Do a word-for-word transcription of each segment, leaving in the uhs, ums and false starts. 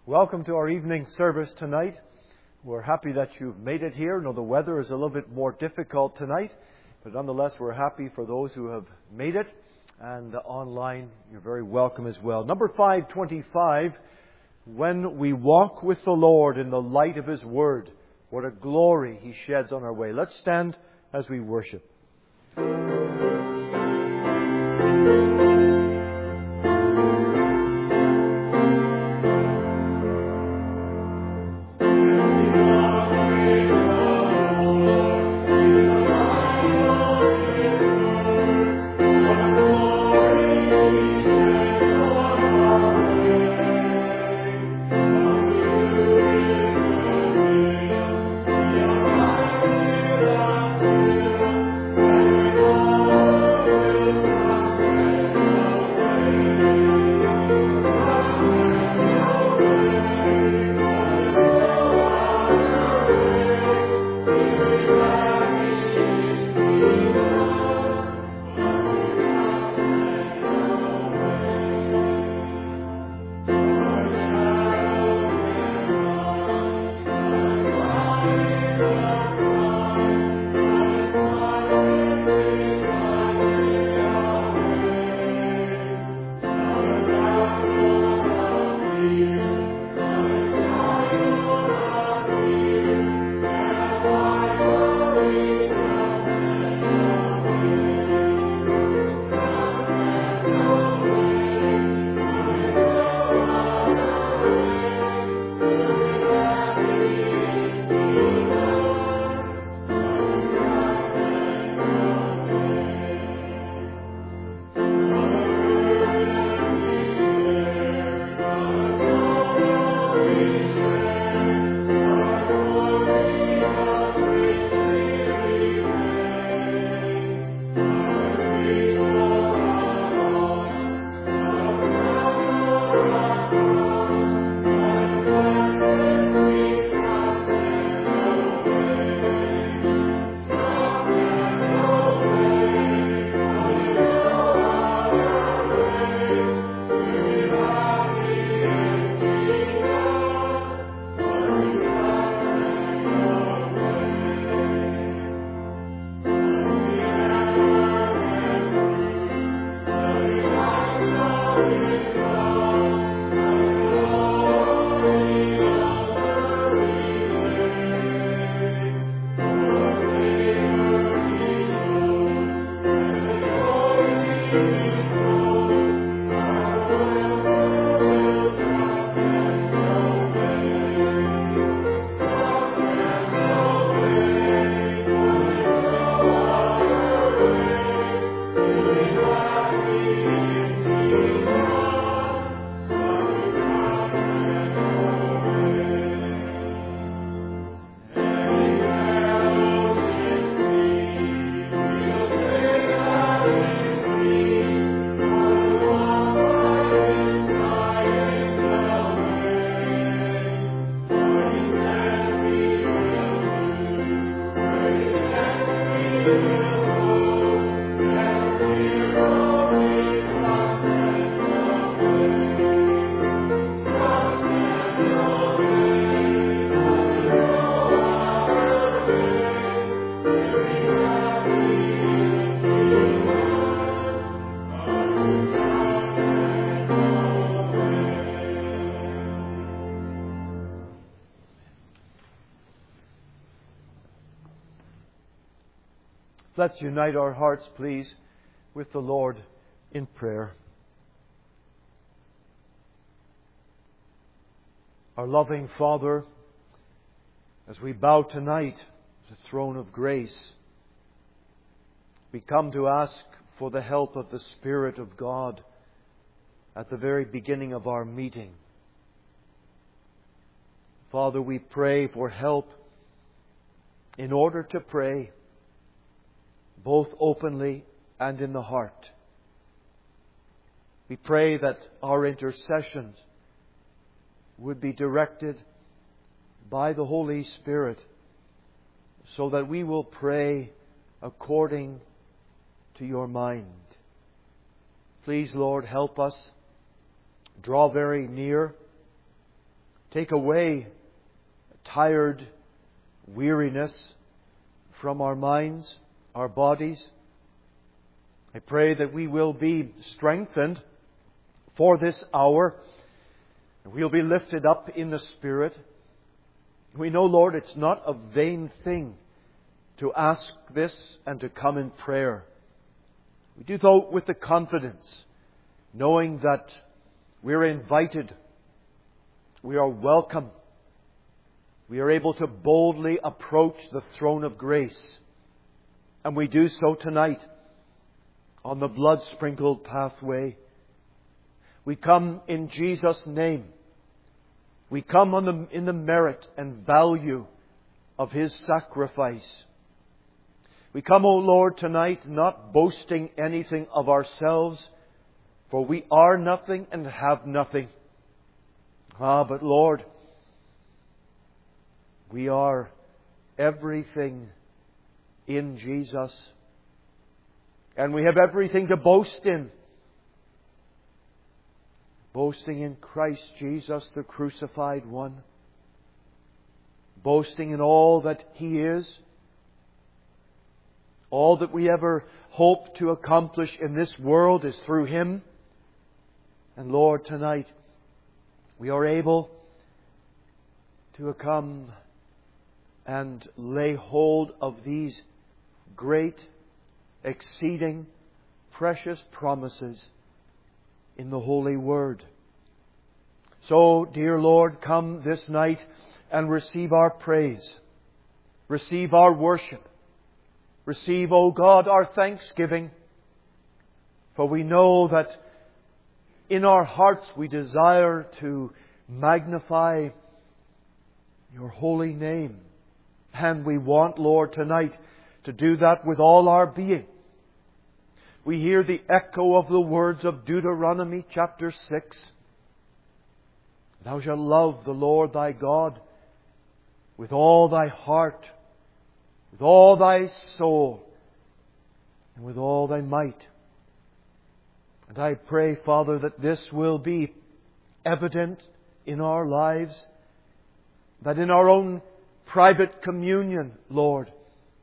Welcome to our evening service tonight. We're happy that you've made it here. I know the weather is a little bit more difficult tonight, but nonetheless we're happy for those who have made it. And online, you're very welcome as well. Number five twenty-five, when we walk with the Lord in the light of His Word, what a glory He sheds on our way. Let's stand as we worship. Let's unite our hearts, please, with the Lord in prayer. Our loving Father, as we bow tonight at the throne of grace, we come to ask for the help of the Spirit of God at the very beginning of our meeting. Father, we pray for help in order to pray, both openly and in the heart. We pray that our intercessions would be directed by the Holy Spirit so that we will pray according to your mind. Please, Lord, help us. Draw very near take away tired weariness from our minds, our bodies. I pray that we will be strengthened for this hour. We'll be lifted up in the Spirit. We know, Lord, it's not a vain thing to ask this and to come in prayer. We do so with the confidence, knowing that we're invited, we are welcome, we are able to boldly approach the throne of grace. And we do so tonight on the blood-sprinkled pathway. We come in Jesus' name. We come on the, in the merit and value of His sacrifice. We come, O Lord, tonight not boasting anything of ourselves, for we are nothing and have nothing. Ah, but Lord, we are everything in Jesus. And we have everything to boast in. Boasting in Christ Jesus, the crucified one. Boasting in all that He is. All that we ever hope to accomplish in this world is through Him. And Lord, tonight we are able to come and lay hold of these great, exceeding, precious promises in the Holy Word. So, dear Lord, come this night and receive our praise. Receive our worship. Receive, O God, our thanksgiving. For we know that in our hearts we desire to magnify Your holy name. And we want, Lord, tonight to do that with all our being. We hear the echo of the words of Deuteronomy chapter six. Thou shalt love the Lord thy God with all thy heart, with all thy soul, and with all thy might. And I pray, Father, that this will be evident in our lives, that in our own private communion, Lord,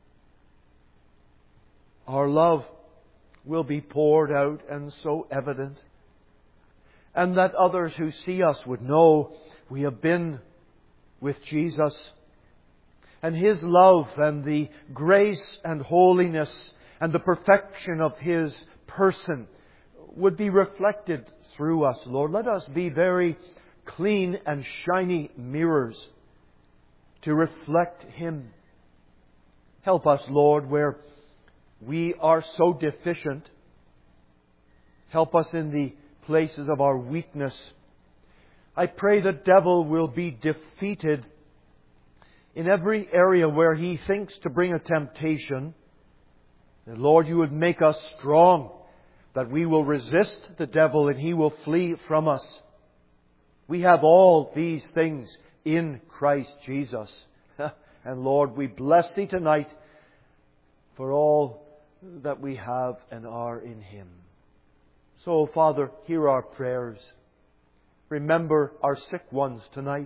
our love will be poured out and so evident. And that others who see us would know we have been with Jesus. And His love and the grace and holiness and the perfection of His person would be reflected through us, Lord. Let us be very clean and shiny mirrors to reflect Him. Help us, Lord, where we are so deficient. Help us in the places of our weakness. I pray the devil will be defeated in every area where he thinks to bring a temptation. And Lord, You would make us strong, that we will resist the devil and he will flee from us. We have all these things in Christ Jesus. And Lord, we bless Thee tonight for all that we have and are in Him. So, Father, hear our prayers. Remember our sick ones tonight.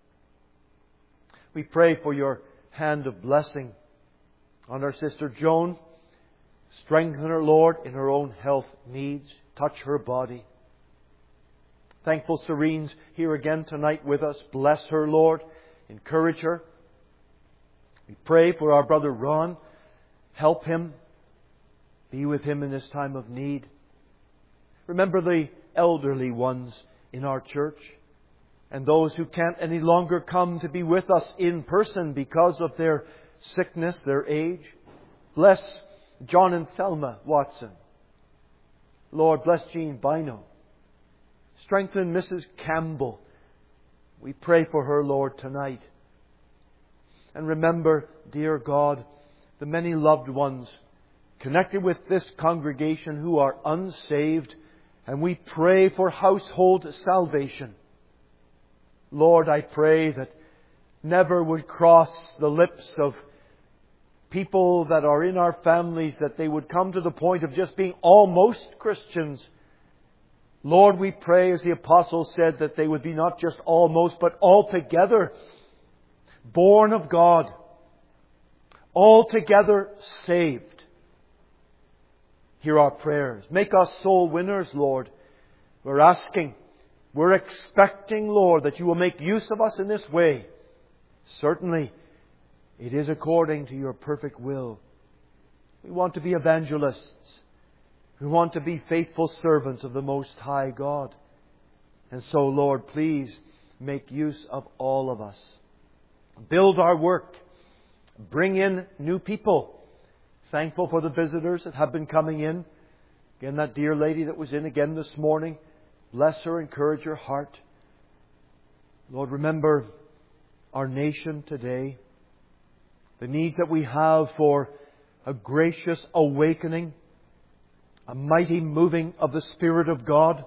We pray for Your hand of blessing on our sister Joan. Strengthen her, Lord, in her own health needs. Touch her body. Thankful Serene's here again tonight with us. Bless her, Lord. Encourage her. We pray for our brother Ron. Help him. Be with him in this time of need. Remember the elderly ones in our church and those who can't any longer come to be with us in person because of their sickness, their age. Bless John and Thelma Watson. Lord, bless Jean Bino. Strengthen Missus Campbell. We pray for her, Lord, tonight. And remember, dear God, the many loved ones connected with this congregation who are unsaved, and we pray for household salvation. Lord, I pray that never would cross the lips of people that are in our families that they would come to the point of just being almost Christians. Lord, we pray, as the apostles said, that they would be not just almost, but altogether born of God, altogether saved. Hear our prayers. Make us soul winners, Lord. We're asking, we're expecting, Lord, that You will make use of us in this way. Certainly, it is according to Your perfect will. We want to be evangelists. We want to be faithful servants of the Most High God. And so, Lord, please make use of all of us. Build our work. Bring in new people. Thankful for the visitors that have been coming in. Again, that dear lady that was in again this morning. Bless her, encourage her heart. Lord, remember our nation today. The needs that we have for a gracious awakening. A mighty moving of the Spirit of God.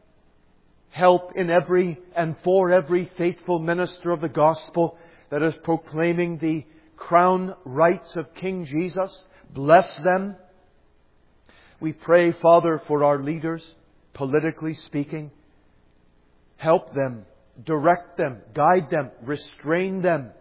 Help in every and for every faithful minister of the gospel that is proclaiming the crown rights of King Jesus. Bless them. We pray, Father, for our leaders, politically speaking. Help them, direct them, guide them, restrain them.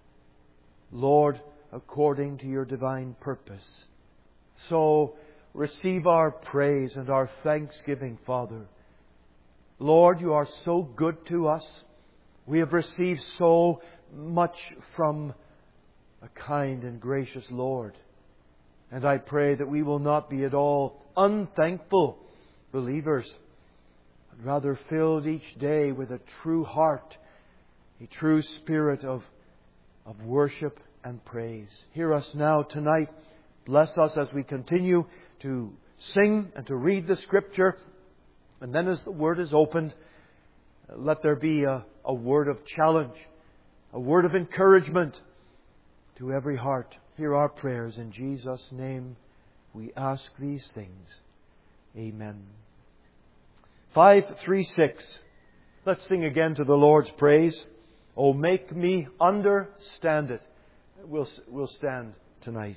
Lord, according to Your divine purpose. So, receive our praise and our thanksgiving, Father. Lord, You are so good to us. We have received so much from a kind and gracious Lord. And I pray that we will not be at all unthankful believers, but rather filled each day with a true heart, a true spirit of, of worship and praise. Hear us now tonight. Bless us as we continue to sing and to read the Scripture. And then as the Word is opened, let there be a, a word of challenge, a word of encouragement to every heart. Hear our prayers. In Jesus' name we ask these things. Amen. five three six. Let's sing again to the Lord's praise. Oh, make me understand it. We'll, we'll stand tonight.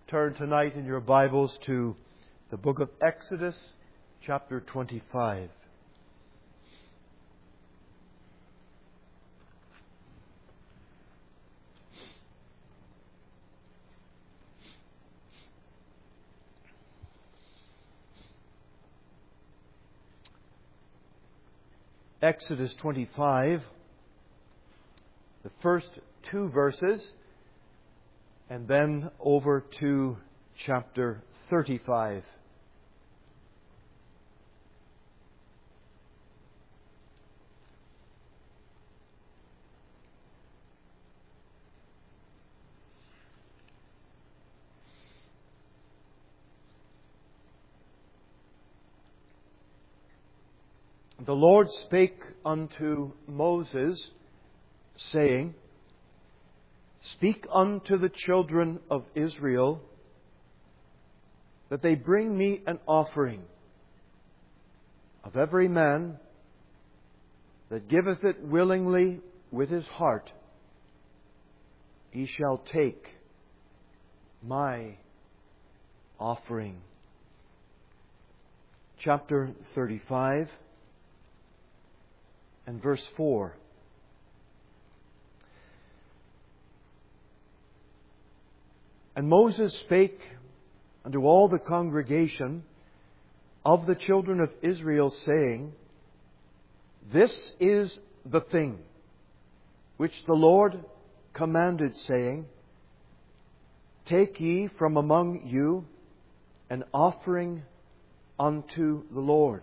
turn tonight in your Bibles to the book of Exodus, chapter twenty-five. Exodus twenty-five, the first two verses, and then over to chapter thirty-five. The Lord spake unto Moses, saying, Speak unto the children of Israel, that they bring me an offering of every man that giveth it willingly with his heart. He shall take my offering. Chapter thirty-five. And verse four. And Moses spake unto all the congregation of the children of Israel, saying, This is the thing which the Lord commanded, saying, Take ye from among you an offering unto the Lord.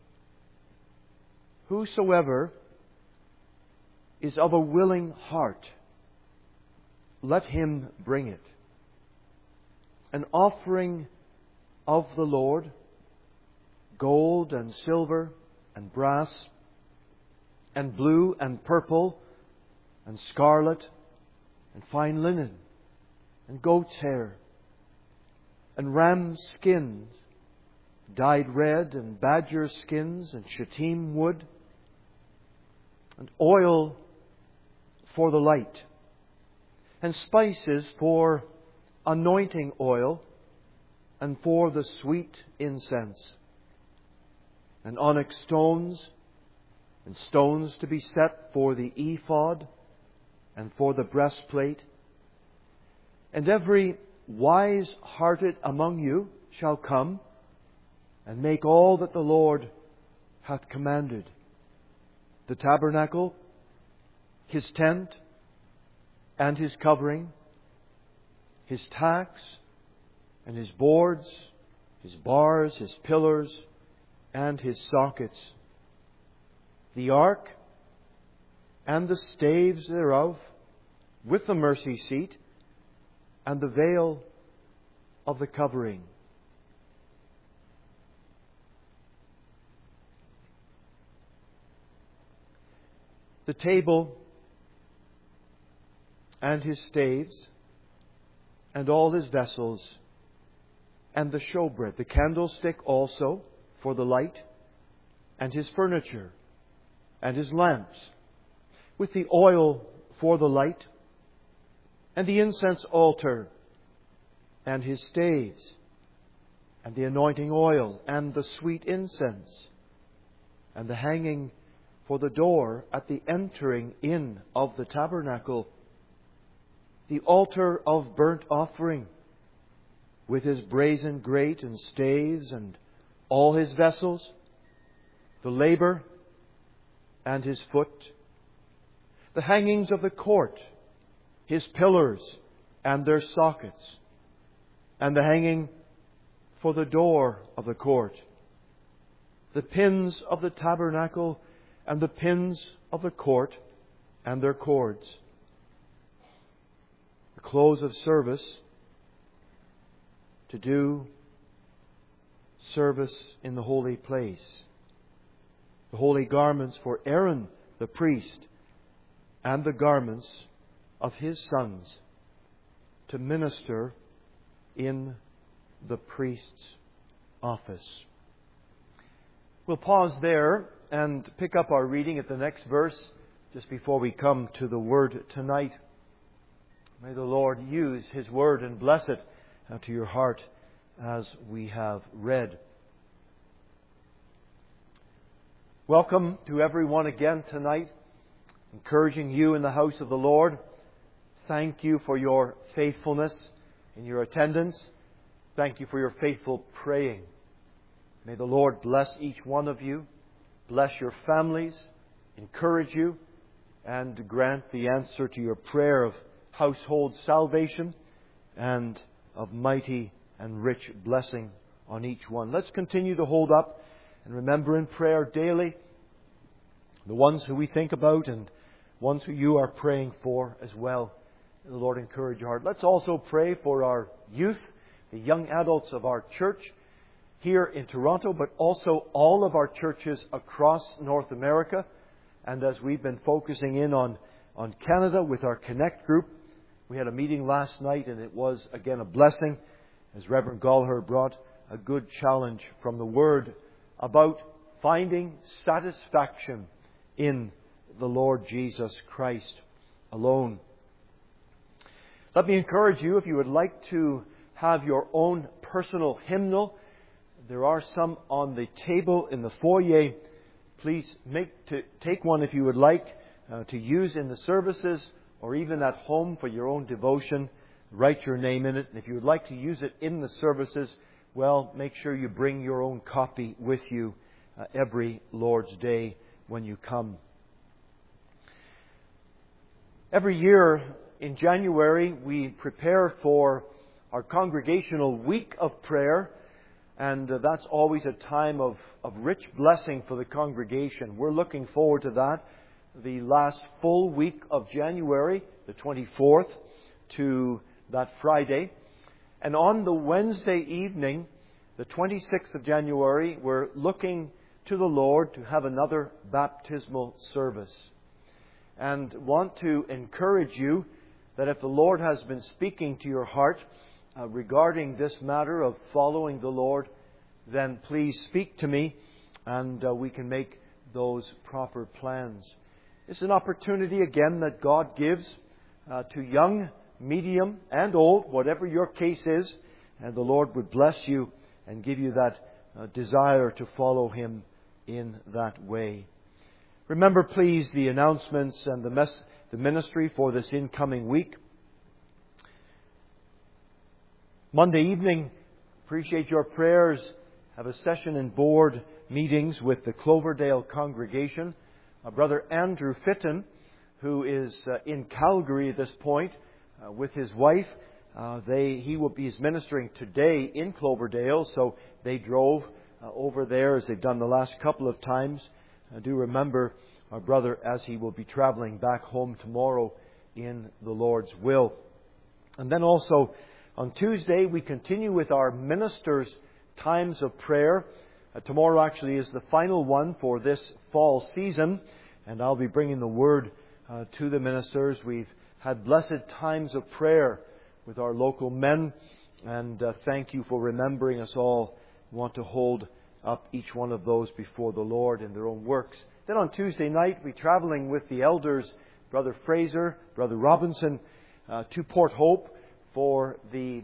Whosoever is of a willing heart, let him bring it. An offering of the Lord, gold and silver and brass, and blue and purple, and scarlet, and fine linen, and goat's hair, and ram skins, dyed red, and badger skins, and shittim wood, and oil for the light, and spices for anointing oil, and for the sweet incense, and onyx stones, and stones to be set for the ephod, and for the breastplate. And every wise-hearted among you shall come, and make all that the Lord hath commanded: the tabernacle, his tent, and his covering, his tacks, and his boards, his bars, his pillars, and his sockets, the ark, and the staves thereof, with the mercy seat, and the veil of the covering. The table and his staves, and all his vessels, and the showbread, the candlestick also for the light, and his furniture, and his lamps, with the oil for the light, and the incense altar, and his staves, and the anointing oil, and the sweet incense, and the hanging for the door at the entering in of the tabernacle, the altar of burnt offering, with his brazen grate and staves, and all his vessels, the laver and his foot, the hangings of the court, his pillars and their sockets, and the hanging for the door of the court, the pins of the tabernacle, and the pins of the court, and their cords, the clothes of service, to do service in the holy place, the holy garments for Aaron the priest, and the garments of his sons, to minister in the priest's office. We'll pause there and pick up our reading at the next verse just before we come to the Word tonight. May the Lord use His Word and bless it uh, to your heart as we have read. Welcome to everyone again tonight, encouraging you in the house of the Lord. Thank you for your faithfulness in your attendance. Thank you for your faithful praying. May the Lord bless each one of you, bless your families, encourage you, and grant the answer to your prayer of household salvation and of mighty and rich blessing on each one. Let's continue to hold up and remember in prayer daily the ones who we think about and ones who you are praying for as well. May the Lord encourage your heart. Let's also pray for our youth, the young adults of our church here in Toronto, but also all of our churches across North America. And as we've been focusing in on, on Canada with our Connect group, we had a meeting last night and it was again a blessing as Reverend Gallagher brought a good challenge from the Word about finding satisfaction in the Lord Jesus Christ alone. Let me encourage you, if you would like to have your own personal hymnal, there are some on the table in the foyer. Please make to take one if you would like uh, to use in the services or even at home for your own devotion. Write your name in it. And if you would like to use it in the services, well, make sure you bring your own copy with you uh, every Lord's Day when you come. Every year in January, we prepare for our congregational week of prayer, and uh, that's always a time of, of rich blessing for the congregation. We're looking forward to that. The last full week of January, the twenty-fourth, to that Friday. And on the Wednesday evening, the twenty-sixth of January, we're looking to the Lord to have another baptismal service. And want to encourage you that if the Lord has been speaking to your heart uh, regarding this matter of following the Lord, then please speak to me and uh, we can make those proper plans. It's an opportunity again that God gives uh, to young, medium and old, whatever your case is, and the Lord would bless you and give you that uh, desire to follow Him in that way. Remember, please, the announcements and the, mes- the ministry for this incoming week. Monday evening, appreciate your prayers. Have a session and board meetings with the Cloverdale congregation. Uh, Brother Andrew Fitton, who is uh, in Calgary at this point uh, with his wife. Uh, they he will be ministering today in Cloverdale, so they drove uh, over there as they've done the last couple of times. Uh, do remember our brother as he will be traveling back home tomorrow in the Lord's will. And then also on Tuesday we continue with our ministers' times of prayer. Uh, tomorrow actually is the final one for this fall season, and I'll be bringing the word uh, to the ministers. We've had blessed times of prayer with our local men, and uh, thank you for remembering us all. We want to hold up each one of those before the Lord in their own works. Then on Tuesday night, we're traveling with the elders, Brother Fraser, Brother Robinson, uh, to Port Hope for the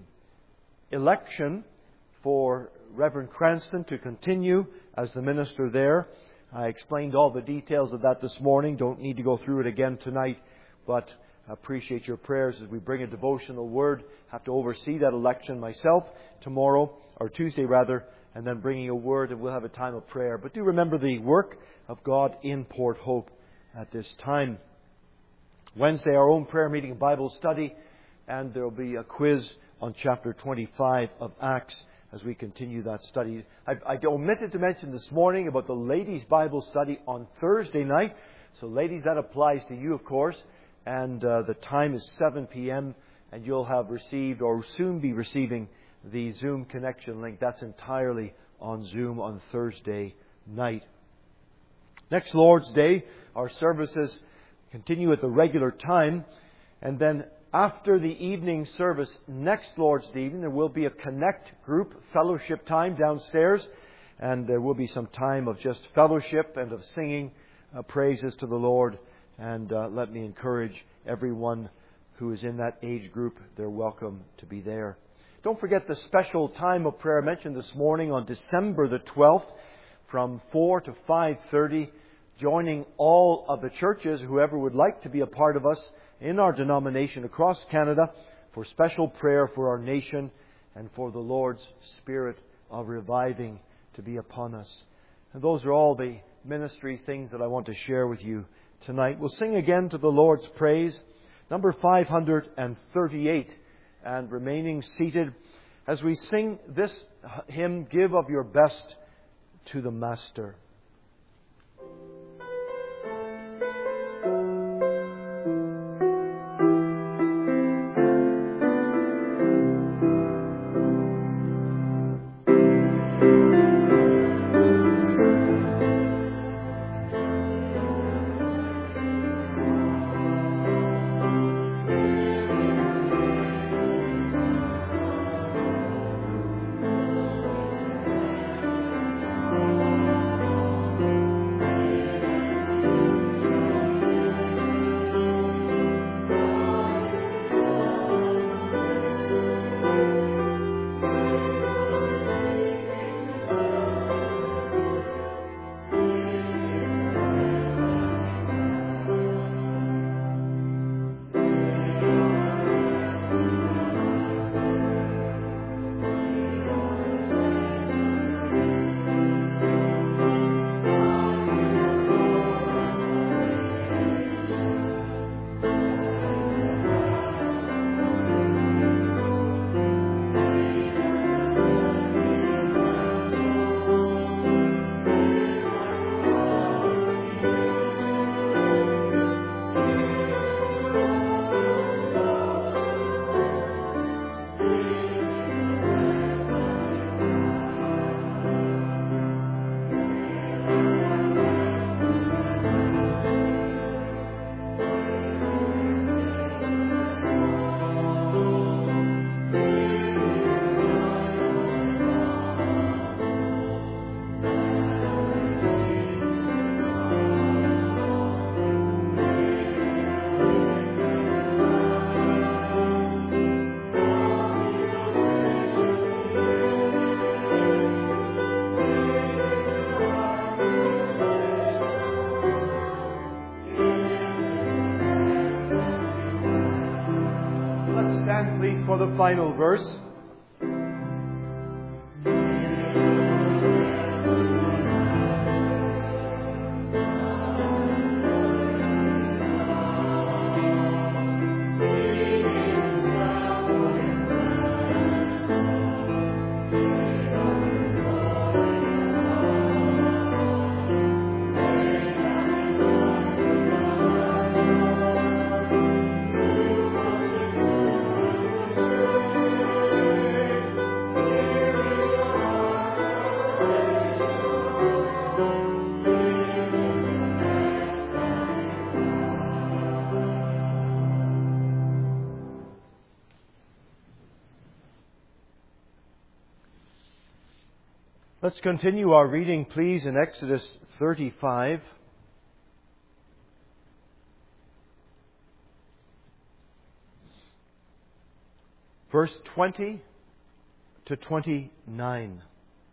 election for Reverend Cranston to continue as the minister there. I explained all the details of that this morning. Don't need to go through it again tonight, but I appreciate your prayers as we bring a devotional word. I have to oversee that election myself tomorrow, or Tuesday rather, and then bringing a word, and we'll have a time of prayer. But do remember the work of God in Port Hope at this time. Wednesday, our own prayer meeting and Bible study, and there will be a quiz on chapter twenty-five of Acts as we continue that study. I, I omitted to mention this morning about the ladies' Bible study on Thursday night. So ladies, that applies to you, of course. And uh, the time is seven p.m. and you'll have received or soon be receiving the Zoom connection link. That's entirely on Zoom on Thursday night. Next Lord's Day, our services continue at the regular time. And then after the evening service, next Lord's Day evening, there will be a Connect group fellowship time downstairs. And there will be some time of just fellowship and of singing uh, praises to the Lord. And uh, let me encourage everyone who is in that age group, they're welcome to be there. Don't forget the special time of prayer mentioned this morning on December the twelfth from four to five thirty, joining all of the churches, whoever would like to be a part of us in our denomination across Canada, for special prayer for our nation and for the Lord's Spirit of reviving to be upon us. And those are all the ministry things that I want to share with you tonight. We'll sing again to the Lord's praise, number five hundred thirty-eight, and remaining seated as we sing this hymn, Give of Your Best to the Master. For the final verse. Let's continue our reading, please, in Exodus thirty-five. Verse twenty to twenty-nine.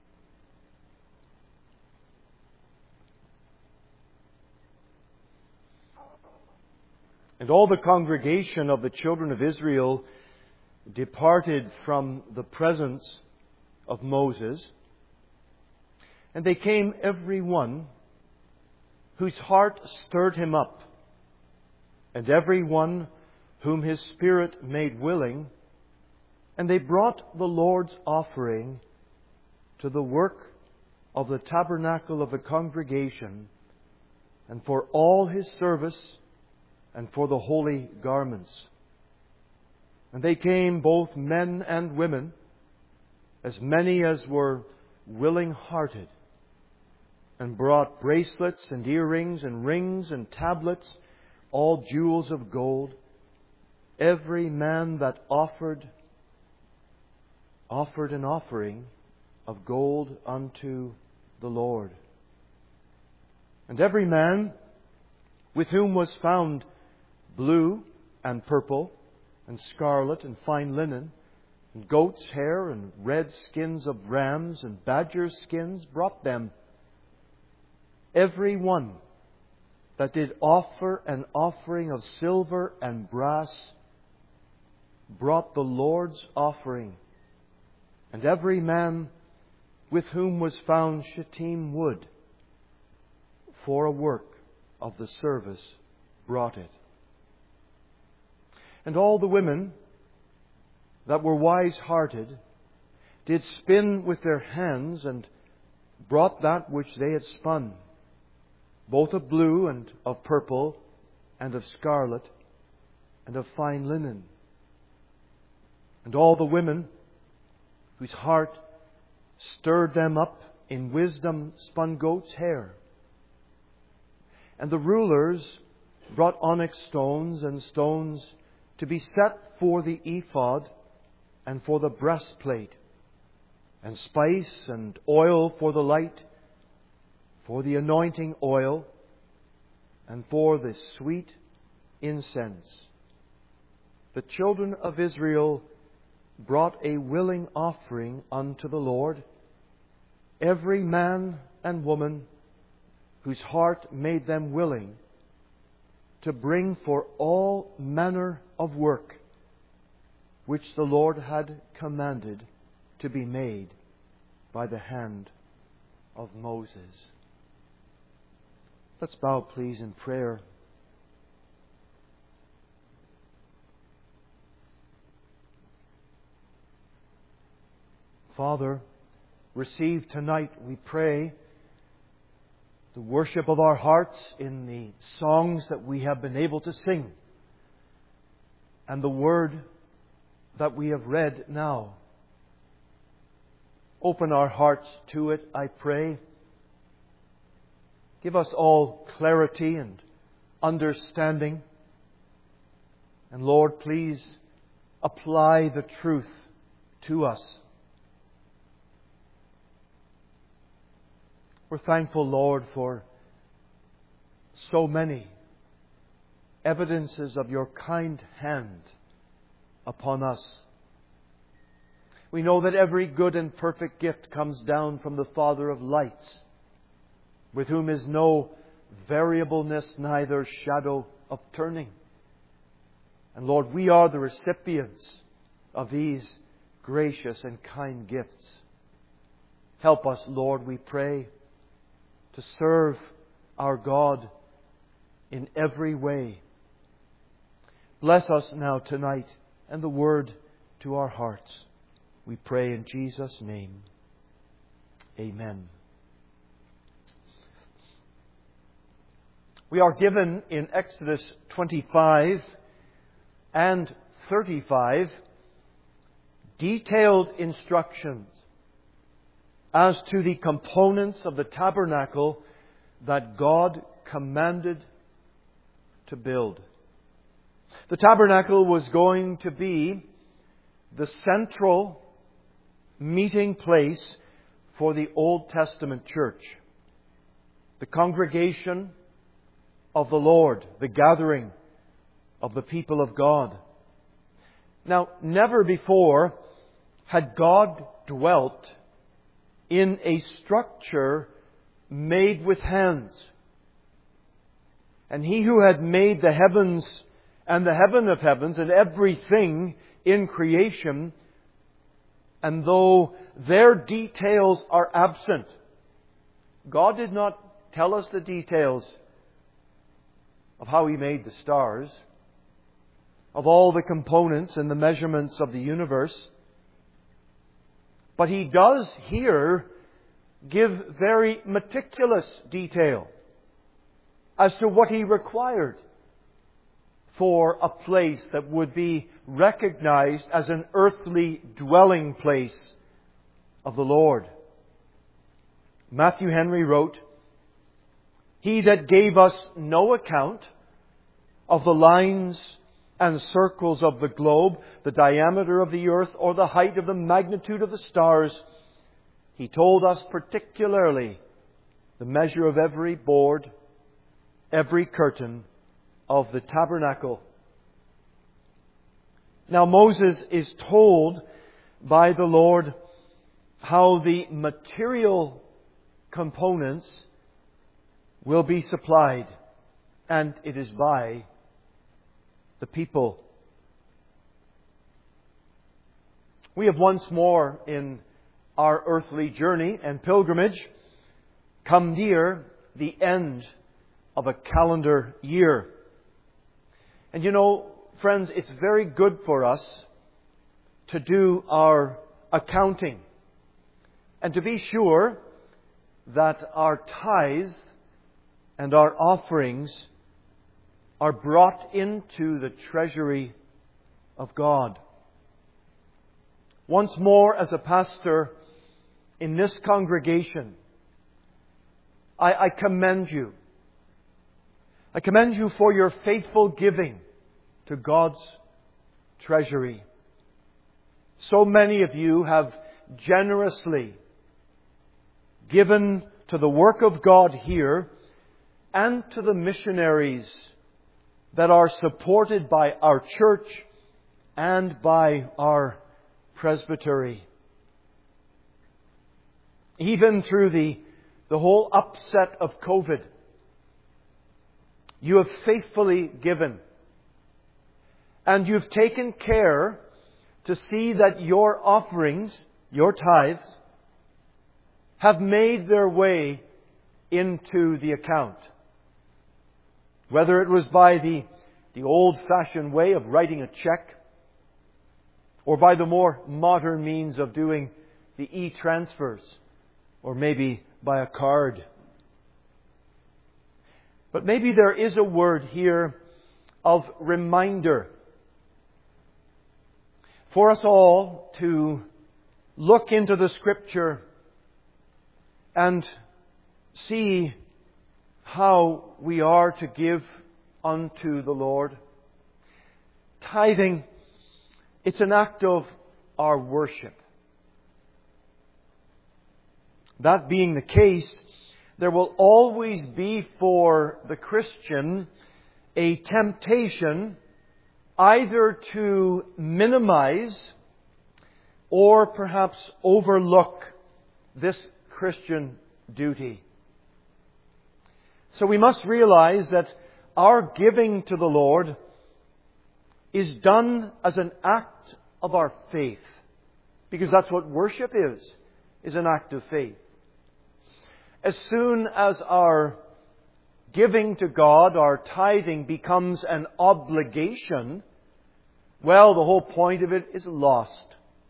And all the congregation of the children of Israel departed from the presence of Moses, and they came every one whose heart stirred him up, and every one whom his spirit made willing, and they brought the Lord's offering to the work of the tabernacle of the congregation, and for all his service, and for the holy garments. And they came, both men and women, as many as were willing-hearted, and brought bracelets and earrings and rings and tablets, all jewels of gold. Every man that offered, offered an offering of gold unto the Lord. And every man with whom was found blue and purple and scarlet and fine linen, and goats' hair and red skins of rams and badgers' skins, brought them. Every one that did offer an offering of silver and brass brought the Lord's offering. And every man with whom was found shittim wood for a work of the service brought it. And all the women that were wise-hearted did spin with their hands and brought that which they had spun, both of blue and of purple and of scarlet and of fine linen. And all the women whose heart stirred them up in wisdom spun goat's hair. And the rulers brought onyx stones and stones to be set for the ephod and for the breastplate, and spice and oil for the light, for the anointing oil, and for the sweet incense. The children of Israel brought a willing offering unto the Lord, every man and woman whose heart made them willing to bring for all manner of work which the Lord had commanded to be made by the hand of Moses. Let's bow, please, in prayer. Father, receive tonight, we pray, the worship of our hearts in the songs that we have been able to sing and the Word that we have read now. Open our hearts to it, I pray. Give us all clarity and understanding. And Lord, please apply the truth to us. We're thankful, Lord, for so many evidences of your kind hand upon us. We know that every good and perfect gift comes down from the Father of lights, with whom is no variableness, neither shadow of turning. And Lord, we are the recipients of these gracious and kind gifts. Help us, Lord, we pray, to serve our God in every way. Bless us now tonight and the Word to our hearts. We pray in Jesus' name. Amen. We are given in Exodus twenty-five and thirty-five detailed instructions as to the components of the tabernacle that God commanded to build. The tabernacle was going to be the central meeting place for the Old Testament church, the congregation of the Lord, the gathering of the people of God. Now, never before had God dwelt in a structure made with hands. And He who had made the heavens and the heaven of heavens and everything in creation, and though their details are absent, God did not tell us the details of how He made the stars, of all the components and the measurements of the universe. But He does here give very meticulous detail as to what He required for a place that would be recognized as an earthly dwelling place of the Lord. Matthew Henry wrote, "He that gave us no account of the lines and circles of the globe, the diameter of the earth, or the height of the magnitude of the stars, He told us particularly the measure of every board, every curtain of the tabernacle." Now Moses is told by the Lord how the material components will be supplied, and it is by the people. We have once more in our earthly journey and pilgrimage come near the end of a calendar year. And you know, friends, it's very good for us to do our accounting and to be sure that our tithes and our offerings are brought into the treasury of God. Once more, as a pastor in this congregation, I, I commend you. I commend you for your faithful giving to God's treasury. So many of you have generously given to the work of God here and to the missionaries that are supported by our church and by our presbytery. Even through the, the whole upset of COVID, you have faithfully given. And you've taken care to see that your offerings, your tithes, have made their way into the account. Whether it was by the, the old-fashioned way of writing a check, or by the more modern means of doing the e-transfers, or maybe by a card. But maybe there is a word here of reminder for us all to look into the Scripture and see how we are to give unto the Lord. Tithing, it's an act of our worship. That being the case, there will always be for the Christian a temptation either to minimize or perhaps overlook this Christian duty. So we must realize that our giving to the Lord is done as an act of our faith. Because that's what worship is, is an act of faith. As soon as our giving to God, our tithing, becomes an obligation, well, the whole point of it is lost.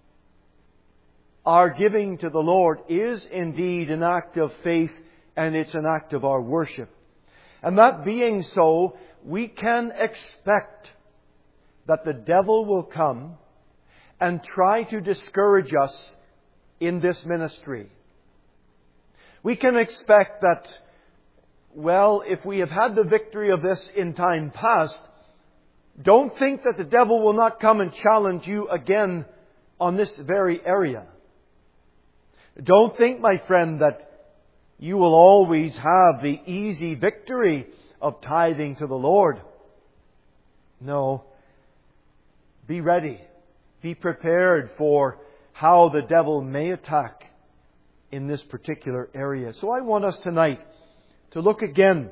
Our giving to the Lord is indeed an act of faith, and it's an act of our worship. And that being so, we can expect that the devil will come and try to discourage us in this ministry. We can expect that, well, if we have had the victory of this in time past, don't think that the devil will not come and challenge you again on this very area. Don't think, my friend, that you will always have the easy victory of tithing to the Lord. No. Be ready. Be prepared for how the devil may attack in this particular area. So I want us tonight to look again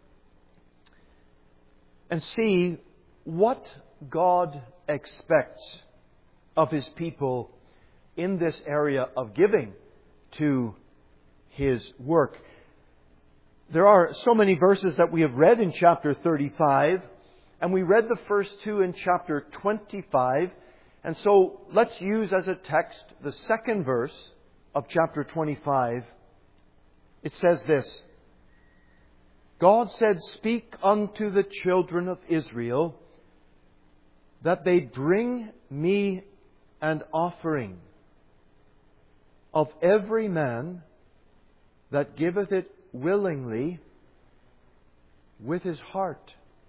and see what God expects of His people in this area of giving to His work. There are so many verses that we have read in chapter thirty-five, and we read the first two in chapter twenty-five. And so let's use as a text the second verse of chapter twenty-five. It says this: God said, "Speak unto the children of Israel that they bring me an offering of every man that giveth it willingly with his heart.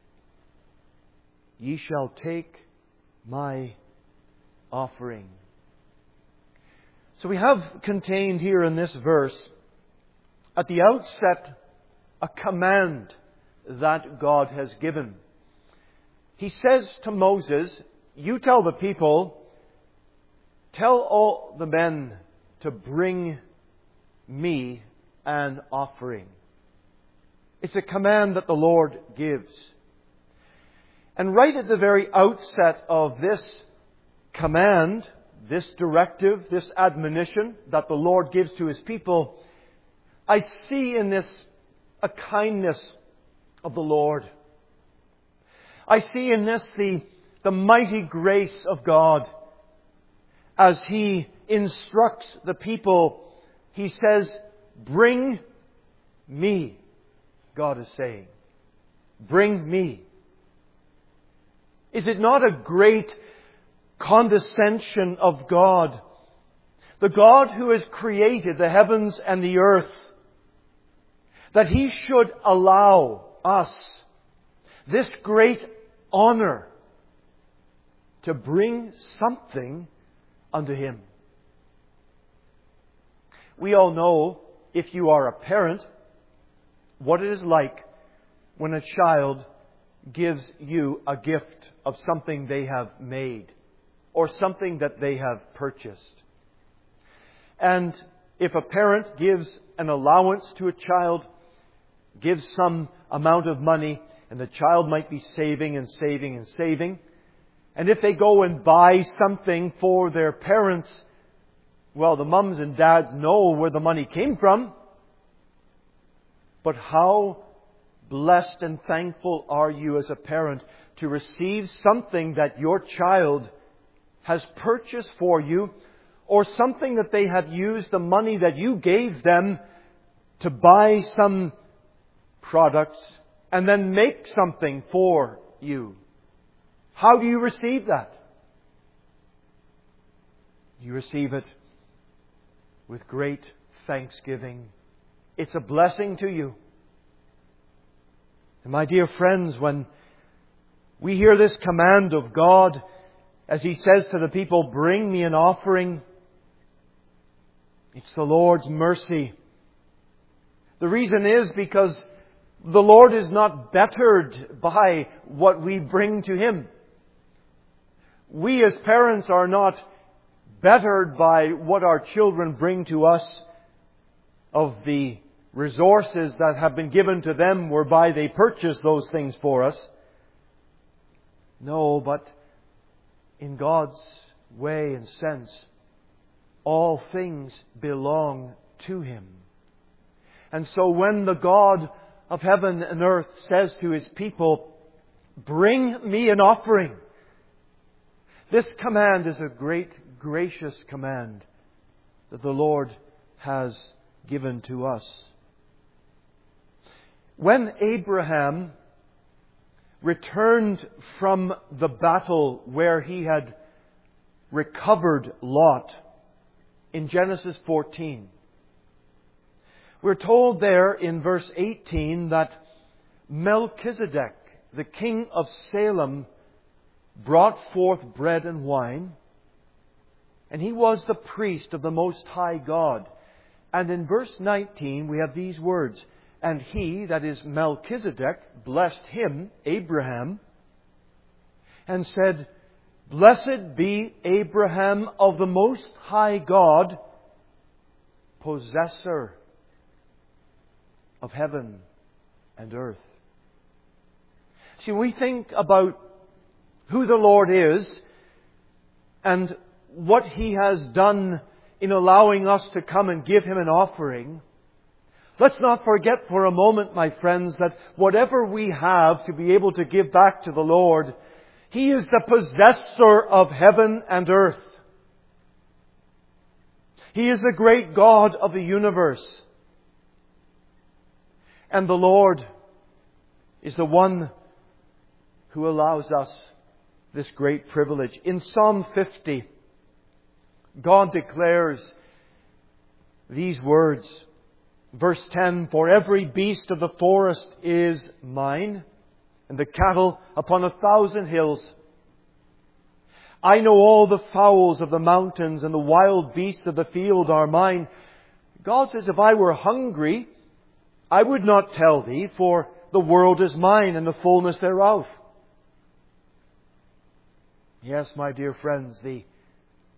Ye shall take my offering." So we have contained here in this verse, at the outset, a command that God has given. He says to Moses, "You tell the people Tell all the men to bring me an offering. It's a command that the Lord gives. And right at the very outset of this command, this directive, this admonition that the Lord gives to His people, I see in this a kindness of the Lord. I see in this the, the mighty grace of God. As He instructs the people, He says, bring me, God is saying. Bring me. Is it not a great condescension of God? The God who has created the heavens and the earth, that He should allow us this great honor to bring something unto Him. We all know, if you are a parent, what it is like when a child gives you a gift of something they have made or something that they have purchased. And if a parent gives an allowance to a child, gives some amount of money, and the child might be saving and saving and saving, and if they go and buy something for their parents, well, the mums and dads know where the money came from. But how blessed and thankful are you as a parent to receive something that your child has purchased for you, or something that they have used the money that you gave them to buy some products and then make something for you. How do you receive that? You receive it with great thanksgiving. It's a blessing to you. And my dear friends, when we hear this command of God, as He says to the people, bring me an offering, it's the Lord's mercy. The reason is because the Lord is not bettered by what we bring to Him. We as parents are not bettered by what our children bring to us of the resources that have been given to them whereby they purchase those things for us. No, but in God's way and sense, all things belong to Him. And so when the God of heaven and earth says to His people, bring me an offering, this command is a great, gracious command that the Lord has given to us. When Abraham returned from the battle where he had recovered Lot in Genesis fourteen, we're told there in verse eighteen that Melchizedek, the king of Salem, brought forth bread and wine, and he was the priest of the Most High God. And in verse nineteen we have these words, and he, that is Melchizedek, blessed him, Abraham, and said, blessed be Abraham of the Most High God, possessor of heaven and earth. See, we think about who the Lord is and what He has done in allowing us to come and give Him an offering. Let's not forget for a moment, my friends, that whatever we have to be able to give back to the Lord, He is the possessor of heaven and earth. He is the great God of the universe. And the Lord is the one who allows us this great privilege. In Psalm fifty, God declares these words. Verse ten, for every beast of the forest is mine, and the cattle upon a thousand hills. I know all the fowls of the mountains, and the wild beasts of the field are mine. God says, if I were hungry, I would not tell thee, for the world is mine and the fullness thereof. Yes, my dear friends, the,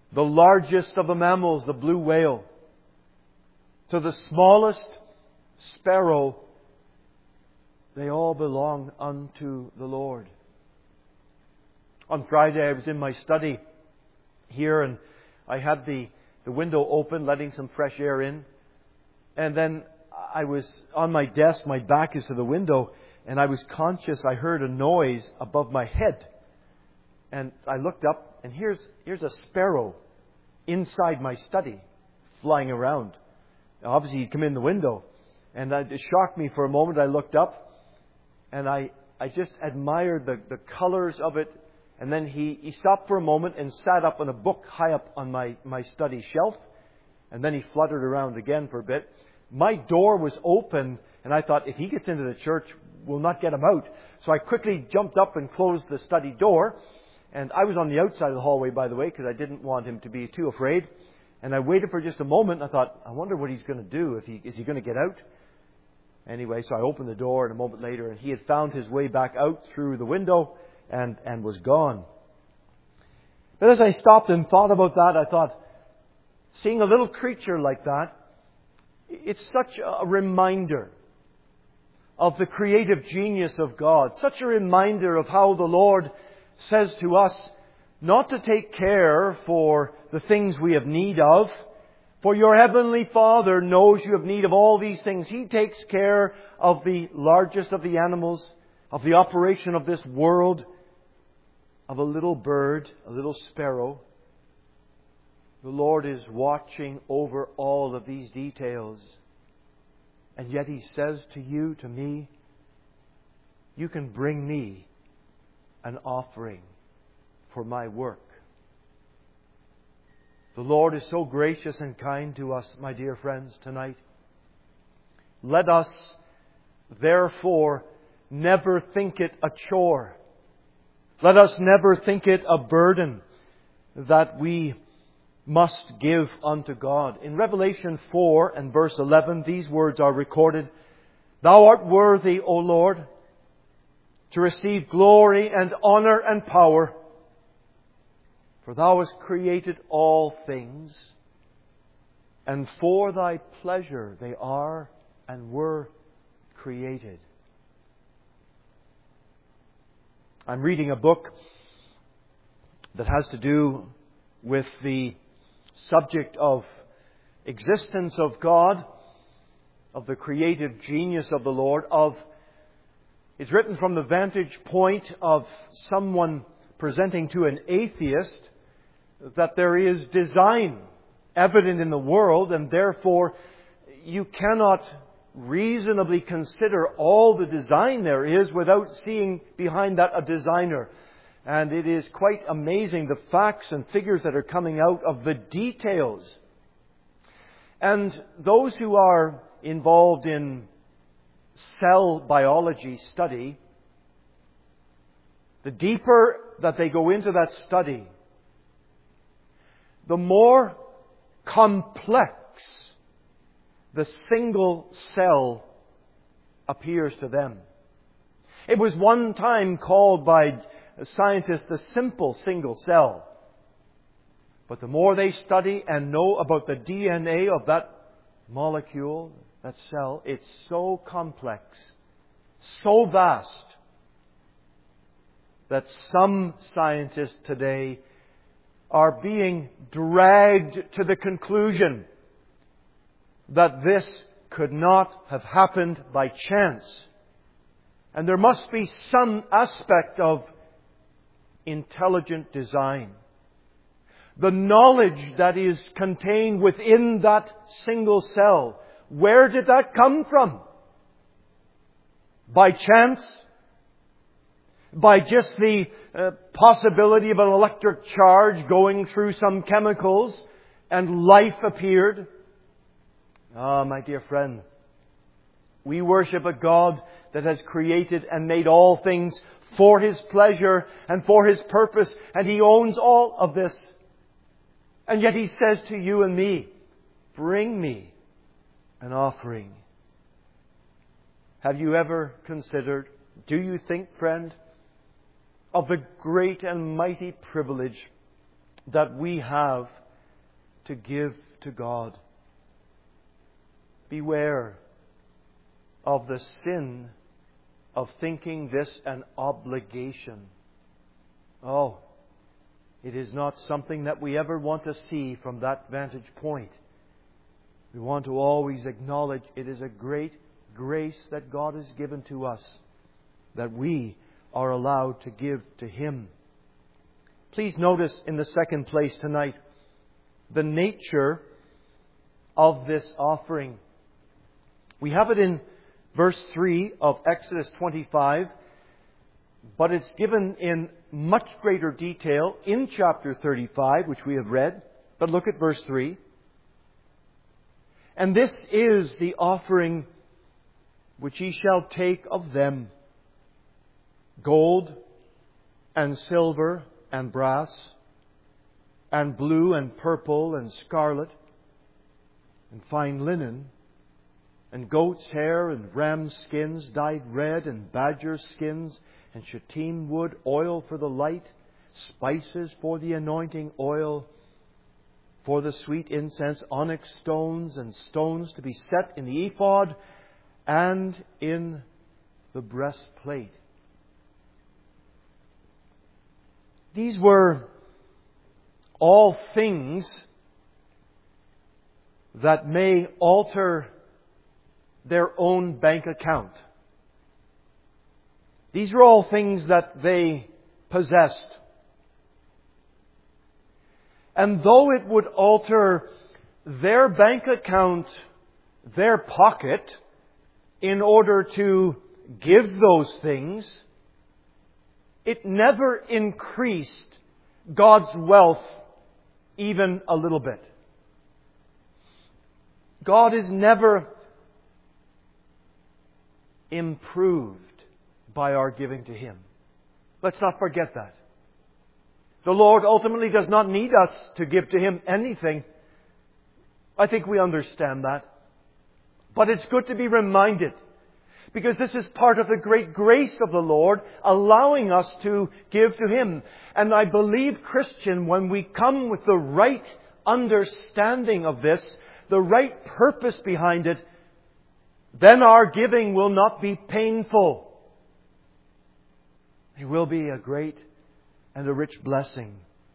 the largest of the mammals, the blue whale, to the smallest sparrow, they all belong unto the Lord. On Friday, I was in my study here, and I had the, the window open, letting some fresh air in. And then I was on my desk, my back is to the window, and I was conscious I heard a noise above my head. And I looked up, and here's here's a sparrow inside my study, flying around. Obviously, he'd come in the window. And it shocked me for a moment. I looked up, and I, I just admired the, the colors of it. And then he, he stopped for a moment and sat up on a book high up on my, my study shelf. And then he fluttered around again for a bit. My door was open, and I thought, if he gets into the church, we'll not get him out. So I quickly jumped up and closed the study door. And I was on the outside of the hallway, by the way, because I didn't want him to be too afraid. And I waited for just a moment. I thought, I wonder what he's going to do. If he, is he going to get out? Anyway, so I opened the door, and a moment later, and he had found his way back out through the window and, and was gone. But as I stopped and thought about that, I thought, seeing a little creature like that, it's such a reminder of the creative genius of God. Such a reminder of how the Lord says to us not to take care for the things we have need of. For your heavenly Father knows you have need of all these things. He takes care of the largest of the animals, of the operation of this world, of a little bird, a little sparrow. The Lord is watching over all of these details. And yet He says to you, to me, you can bring me an offering for my work. The Lord is so gracious and kind to us, my dear friends, tonight. Let us, therefore, never think it a chore. Let us never think it a burden that we must give unto God. In Revelation four and verse eleven, these words are recorded. Thou art worthy, O Lord, to receive glory and honor and power. For Thou hast created all things, and for Thy pleasure they are and were created. I'm reading a book that has to do with the subject of existence of God, of the creative genius of the Lord, of it's written from the vantage point of someone presenting to an atheist that there is design evident in the world, and therefore you cannot reasonably consider all the design there is without seeing behind that a designer. And it is quite amazing the facts and figures that are coming out of the details. And those who are involved in cell biology study, the deeper that they go into that study, the more complex the single cell appears to them. It was one time called by scientists the simple single cell. But the more they study and know about the D N A of that molecule, that cell, it's so complex, so vast, that some scientists today are being dragged to the conclusion that this could not have happened by chance. And there must be some aspect of intelligent design. The knowledge that is contained within that single cell, where did that come from? By chance? By just the uh, possibility of an electric charge going through some chemicals and life appeared? Ah, my dear friend, we worship a God that has created and made all things for His pleasure and for His purpose, and He owns all of this. And yet He says to you and me, bring me an offering. Have you ever considered, do you think, friend, of the great and mighty privilege that we have to give to God. Beware of the sin of thinking this an obligation. Oh, it is not something that we ever want to see from that vantage point. We want to always acknowledge it is a great grace that God has given to us, that we are allowed to give to Him. Please notice in the second place tonight the nature of this offering. We have it in verse three of Exodus twenty-five, but it's given in much greater detail in chapter thirty-five, which we have read. But look at verse three. And this is the offering which ye shall take of them: gold and silver and brass and blue and purple and scarlet and fine linen and goat's hair and ram's skins dyed red and badger skins and shittim wood, oil for the light, spices for the anointing oil, for the sweet incense, onyx stones and stones to be set in the ephod and in the breastplate. These were all things that may alter their own bank account. These were all things that they possessed. And though it would alter their bank account, their pocket, in order to give those things, it never increased God's wealth even a little bit. God is never improved by our giving to Him. Let's not forget that. The Lord ultimately does not need us to give to Him anything. I think we understand that. But it's good to be reminded, because this is part of the great grace of the Lord, allowing us to give to Him. And I believe, Christian, when we come with the right understanding of this, the right purpose behind it, then our giving will not be painful. It will be a great and a rich blessing.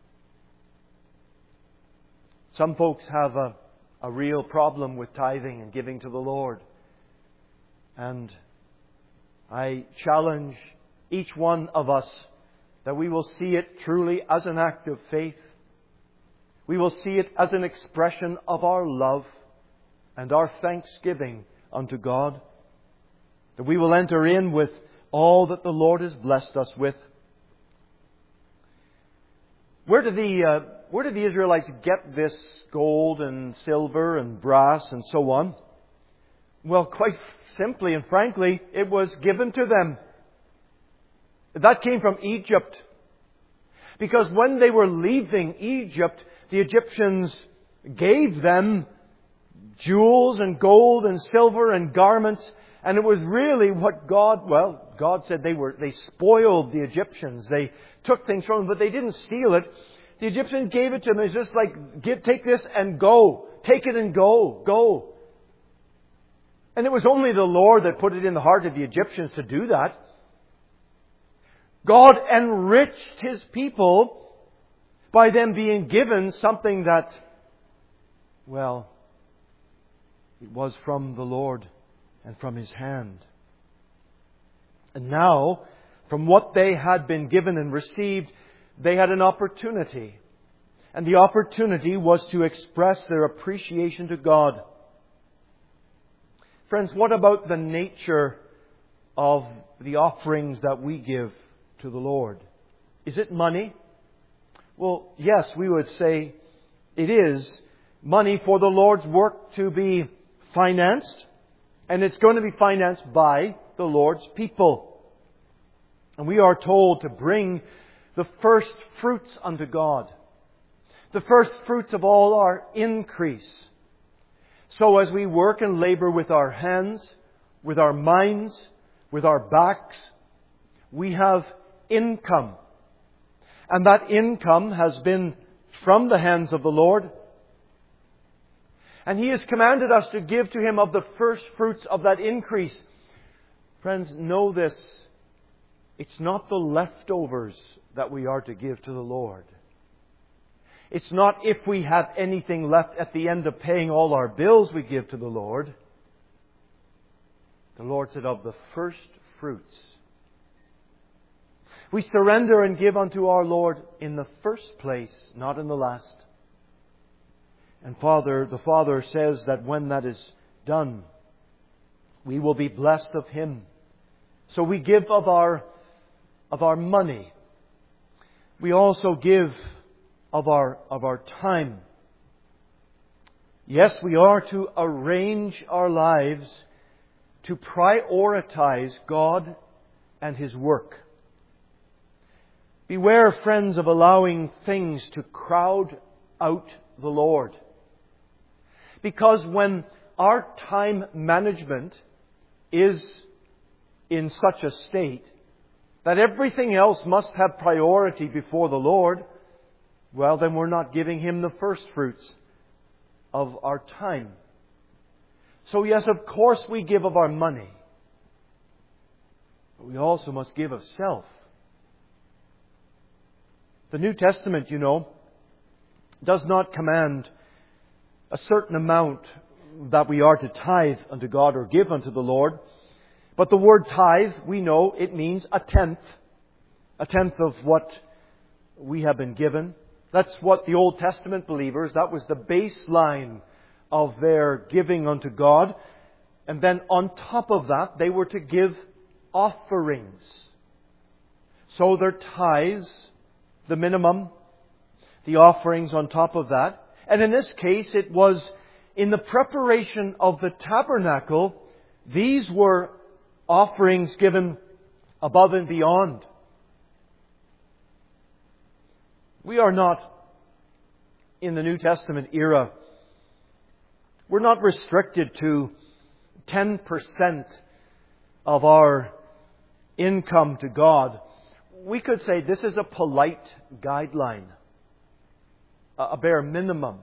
Some folks have a, a real problem with tithing and giving to the Lord. And I challenge each one of us that we will see it truly as an act of faith. We will see it as an expression of our love and our thanksgiving unto God. That we will enter in with all that the Lord has blessed us with. Where did the uh, where did the Israelites get this gold and silver and brass and so on? Well, quite simply and frankly, it was given to them. That came from Egypt. Because when they were leaving Egypt, the Egyptians gave them jewels and gold and silver and garments. And it was really what God, well, God said they were, they spoiled the Egyptians. They took things from them, but they didn't steal it. The Egyptians gave it to them. It's just like, give, take this and go. Take it and go. Go. And it was only the Lord that put it in the heart of the Egyptians to do that. God enriched His people by them being given something that, well, it was from the Lord and from His hand. And now, from what they had been given and received, they had an opportunity. And the opportunity was to express their appreciation to God. Friends, what about the nature of the offerings that we give to the Lord? Is it money? Well, yes, we would say it is money for the Lord's work to be financed. And it's going to be financed by the Lord's people. And we are told to bring the first fruits unto God. The first fruits of all our increase. So as we work and labor with our hands, with our minds, with our backs, we have income. And that income has been from the hands of the Lord. And He has commanded us to give to Him of the first fruits of that increase. Friends, know this. It's not the leftovers that we are to give to the Lord. It's not if we have anything left at the end of paying all our bills we give to the Lord. The Lord said, of the first fruits. We surrender and give unto our Lord in the first place, not in the last. And Father, the Father says that when that is done, we will be blessed of Him. So we give of our, of our money. We also give of our, of our time. Yes, we are to arrange our lives to prioritize God and His work. Beware, friends, of allowing things to crowd out the Lord. Because when our time management is in such a state that everything else must have priority before the Lord, well, then we're not giving Him the first fruits of our time. So yes, of course we give of our money. But we also must give of self. The New Testament, you know, does not command a certain amount that we are to tithe unto God or give unto the Lord. But the word tithe, we know it means a tenth. A tenth of what we have been given. That's what the Old Testament believers, that was the baseline of their giving unto God. And then on top of that, they were to give offerings. So their tithes, the minimum, the offerings on top of that. And in this case, it was in the preparation of the tabernacle. These were offerings given above and beyond. We are not, in the New Testament era, we're not restricted to ten percent of our income to God. We could say this is a polite guideline, a bare minimum.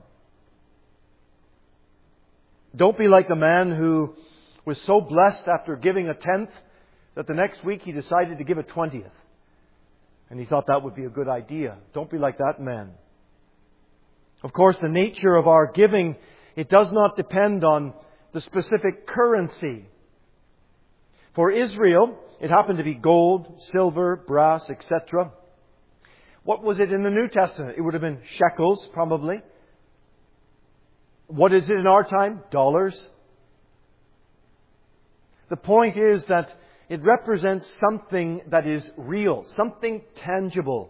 Don't be like the man who was so blessed after giving a tenth that the next week he decided to give a twentieth. And he thought that would be a good idea. Don't be like that man. Of course, the nature of our giving, it does not depend on the specific currency. For Israel, it happened to be gold, silver, brass, et cetera. What was it in the New Testament? It would have been shekels, probably. What is it in our time? Dollars. The point is that it represents something that is real, something tangible.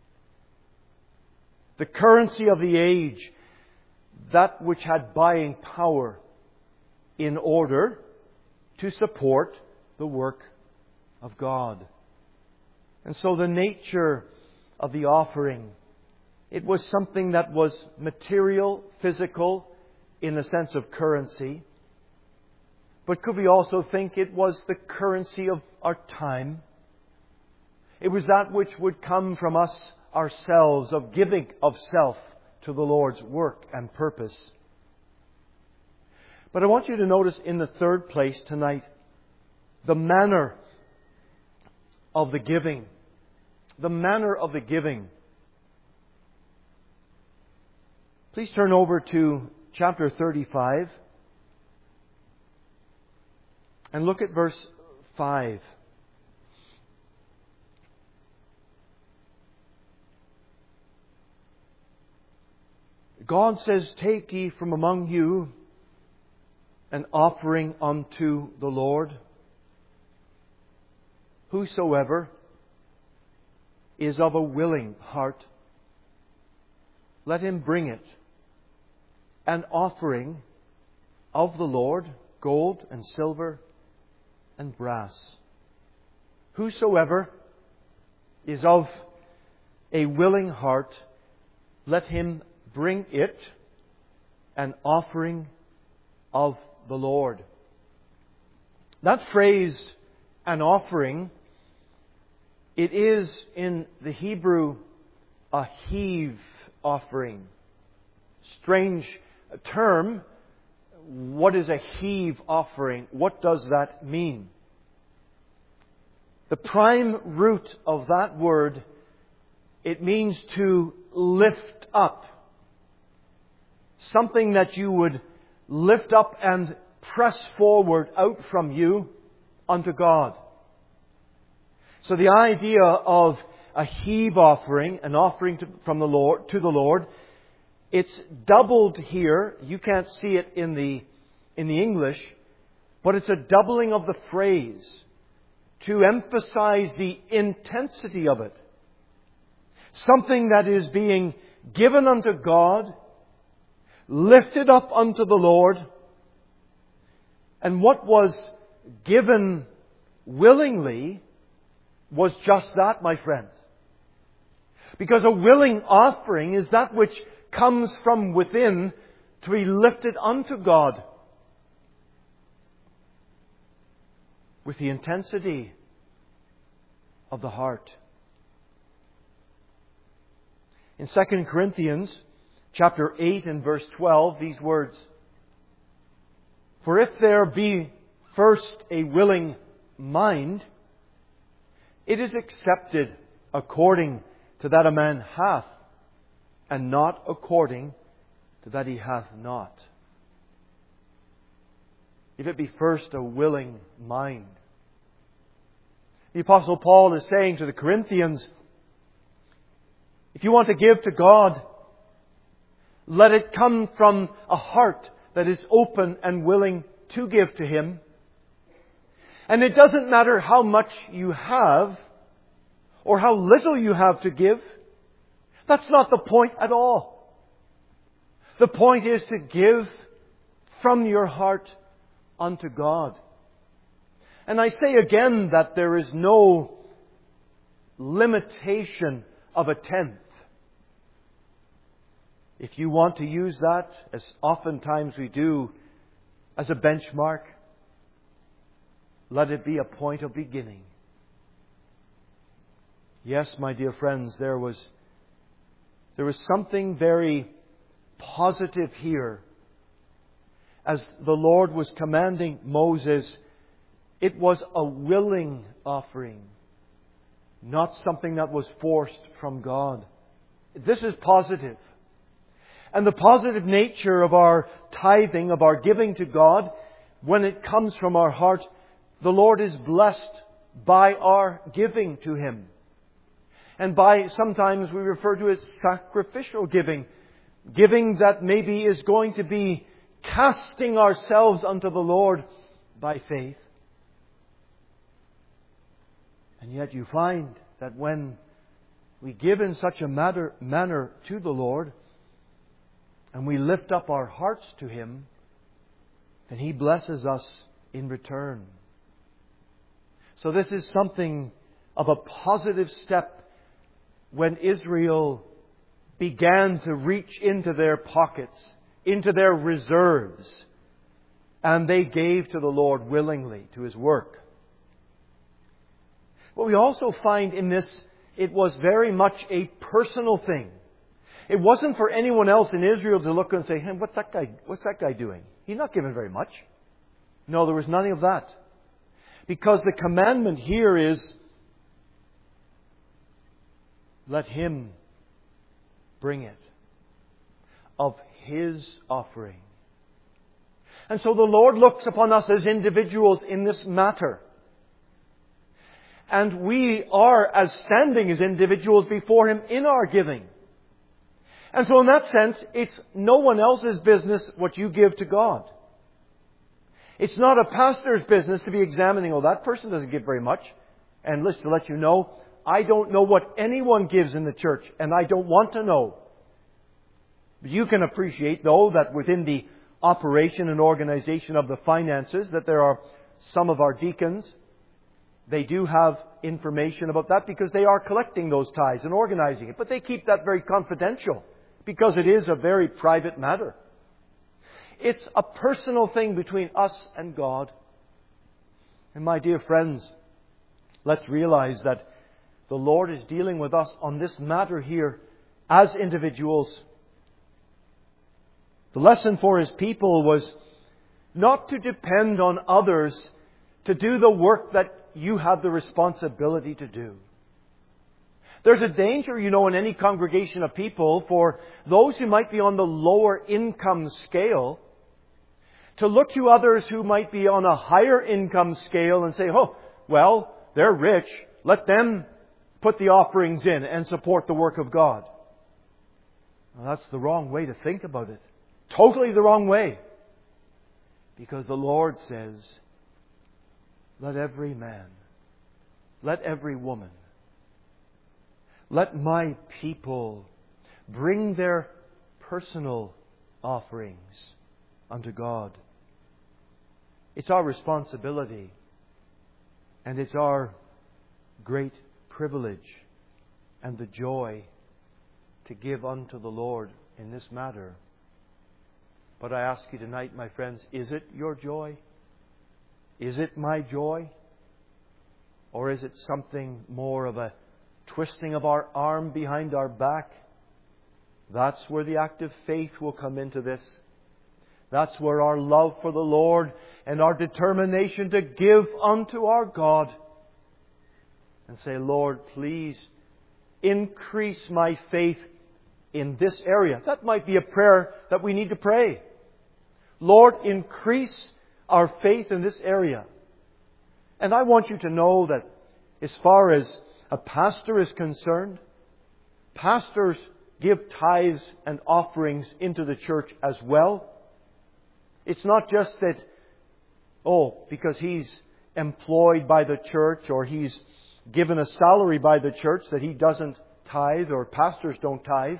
The currency of the age, that which had buying power in order to support the work of God. And so the nature of the offering, it was something that was material, physical, in the sense of currency. But could we also think it was the currency of our time? It was that which would come from us ourselves, of giving of self to the Lord's work and purpose. But I want you to notice in the third place tonight, the manner of the giving. The manner of the giving. Please turn over to chapter thirty-five. And look at verse five. God says, "Take ye from among you an offering unto the Lord. Whosoever is of a willing heart, let him bring it, an offering of the Lord, gold and silver and brass." Whosoever is of a willing heart, let him bring it, an offering of the Lord. That phrase, an offering, it is in the Hebrew a heave offering. Strange term. What is a heave offering? What does that mean? The prime root of that word, it means to lift up. Something that you would lift up and press forward out from you unto God. So the idea of a heave offering, an offering to, from the Lord to the Lord, it's doubled here. You can't see it in the in the English, but it's a doubling of the phrase to emphasize the intensity of it. Something that is being given unto God, lifted up unto the Lord, and what was given willingly was just that, my friends. Because a willing offering is that which comes from within to be lifted unto God with the intensity of the heart. In Second Corinthians chapter eight and verse twelve, these words, "For if there be first a willing mind, it is accepted according to that a man hath, and not according to that he hath not." If it be first a willing mind. The Apostle Paul is saying to the Corinthians, if you want to give to God, let it come from a heart that is open and willing to give to Him. And it doesn't matter how much you have or how little you have to give. That's not the point at all. The point is to give from your heart unto God. And I say again that there is no limitation of a tenth. If you want to use that, as oftentimes we do, as a benchmark, let it be a point of beginning. Yes, my dear friends, there was, there was something very positive here. As the Lord was commanding Moses, it was a willing offering, not something that was forced from God. This is positive. And the positive nature of our tithing, of our giving to God, when it comes from our heart, the Lord is blessed by our giving to Him. And by, sometimes we refer to it as sacrificial giving. Giving that maybe is going to be casting ourselves unto the Lord by faith. And yet you find that when we give in such a matter, manner to the Lord, and we lift up our hearts to Him, then He blesses us in return. So this is something of a positive step when Israel began to reach into their pockets, into their reserves, and they gave to the Lord willingly to His work. But we also find in this, it was very much a personal thing. It wasn't for anyone else in Israel to look and say, hey, what's that guy, what's that guy doing? He's not giving very much. No, there was none of that. Because the commandment here is, let him bring it of his offering. And so the Lord looks upon us as individuals in this matter. And we are as standing as individuals before Him in our giving. And so in that sense, it's no one else's business what you give to God. It's not a pastor's business to be examining, oh, that person doesn't give very much. And listen, to let you know, I don't know what anyone gives in the church, and I don't want to know. But you can appreciate, though, that within the operation and organization of the finances, that there are some of our deacons, they do have information about that because they are collecting those tithes and organizing it. But they keep that very confidential because it is a very private matter. It's a personal thing between us and God. And my dear friends, let's realize that the Lord is dealing with us on this matter here as individuals. The lesson for His people was not to depend on others to do the work that you have the responsibility to do. There's a danger, you know, in any congregation of people for those who might be on the lower income scale to look to others who might be on a higher income scale and say, oh, well, they're rich. Let them put the offerings in and support the work of God. Well, that's the wrong way to think about it. Totally the wrong way. Because the Lord says, let every man, let every woman, let my people bring their personal offerings unto God. It's our responsibility, and it's our great privilege and the joy to give unto the Lord in this matter. But I ask you tonight, my friends, is it your joy? Is it my joy? Or is it something more of a twisting of our arm behind our back? That's where the active faith will come into this. That's where our love for the Lord and our determination to give unto our God and say, Lord, please increase my faith in this area. That might be a prayer that we need to pray. Lord, increase our faith in this area. And I want you to know that as far as a pastor is concerned, pastors give tithes and offerings into the church as well. It's not just that, oh, because he's employed by the church or he's given a salary by the church that he doesn't tithe or pastors don't tithe.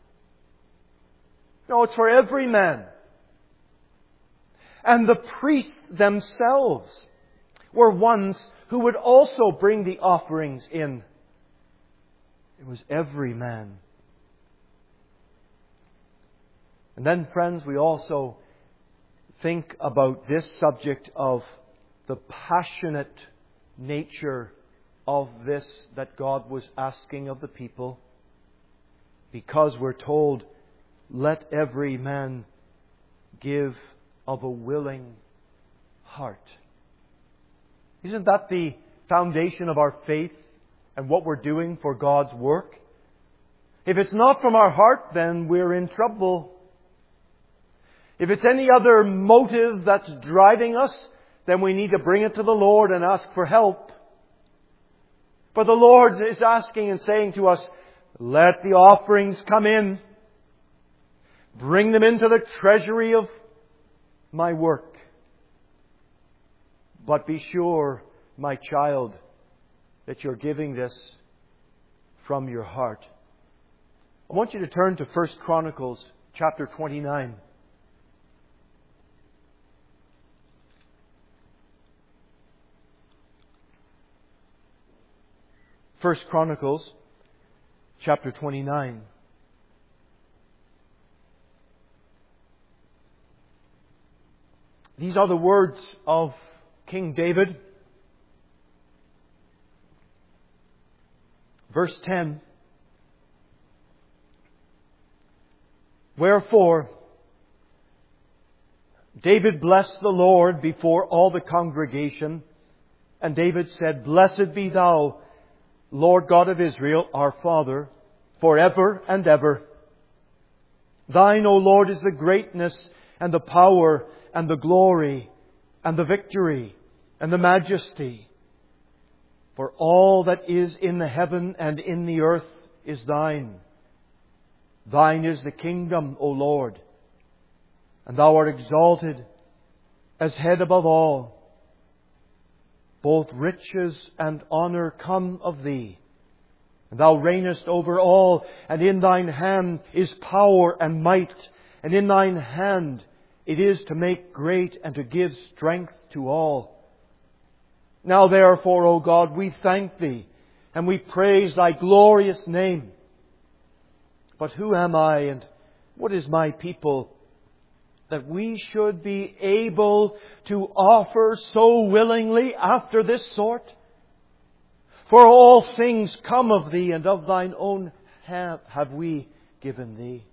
No, it's for every man. And the priests themselves were ones who would also bring the offerings in. It was every man. And then, friends, we also think about this subject of the passionate nature of this that God was asking of the people. Because we're told, let every man give of a willing heart. Isn't that the foundation of our faith and what we're doing for God's work? If it's not from our heart, then we're in trouble. If it's any other motive that's driving us, then we need to bring it to the Lord and ask for help. For the Lord is asking and saying to us, let the offerings come in. Bring them into the treasury of my work. But be sure, my child, that you're giving this from your heart. I want you to turn to First Chronicles chapter twenty-nine. First Chronicles chapter twenty-nine. These are the words of King David. Verse ten. Wherefore, David blessed the Lord before all the congregation. And David said, Blessed be Thou, Lord God of Israel, our Father, forever and ever. Thine, O Lord, is the greatness and the power and the glory and the victory and the majesty. For all that is in the heaven and in the earth is Thine. Thine is the kingdom, O Lord, and Thou art exalted as head above all. Both riches and honour come of Thee, and Thou reignest over all, and in Thine hand is power and might, and in Thine hand it is to make great and to give strength to all. Now therefore, O God, we thank Thee, and we praise Thy glorious name. But who am I, and what is my people, that we should be able to offer so willingly after this sort? For all things come of Thee, and of Thine own have, have we given Thee.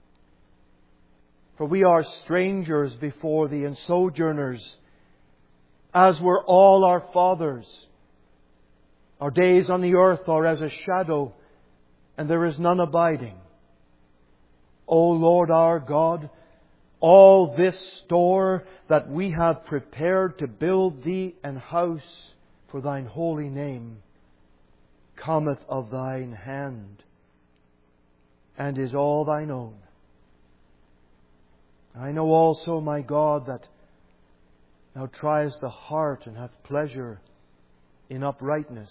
For we are strangers before Thee and sojourners, as were all our fathers. Our days on the earth are as a shadow, and there is none abiding. O Lord our God, all this store that we have prepared to build Thee an house for Thine holy name cometh of Thine hand, and is all Thine own. I know also, my God, that Thou triest the heart and hast pleasure in uprightness.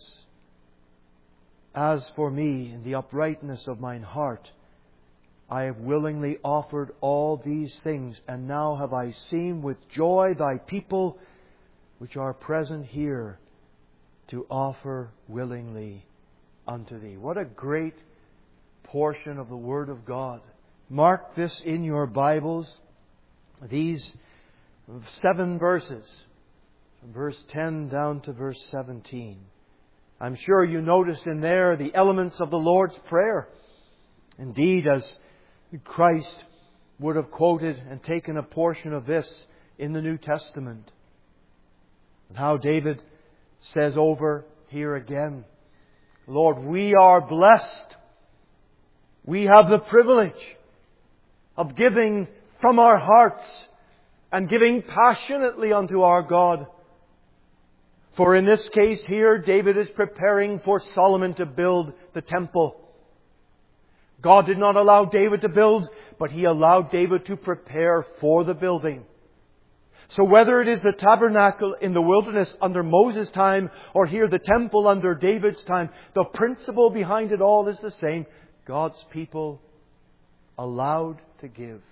As for me, in the uprightness of mine heart, I have willingly offered all these things, and now have I seen with joy Thy people which are present here to offer willingly unto Thee. What a great portion of the Word of God. Mark this in your Bibles. These seven verses, from verse ten down to verse seventeen. I'm sure you noticed in there the elements of the Lord's Prayer. Indeed, as Christ would have quoted and taken a portion of this in the New Testament. And how David says over here again, Lord, we are blessed. We have the privilege of giving from our hearts and giving passionately unto our God. For in this case here, David is preparing for Solomon to build the temple. God did not allow David to build, but He allowed David to prepare for the building. So whether it is the tabernacle in the wilderness under Moses' time, or here the temple under David's time, the principle behind it all is the same. God's people allowed to give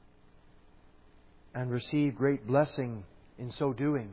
and receive great blessing in so doing.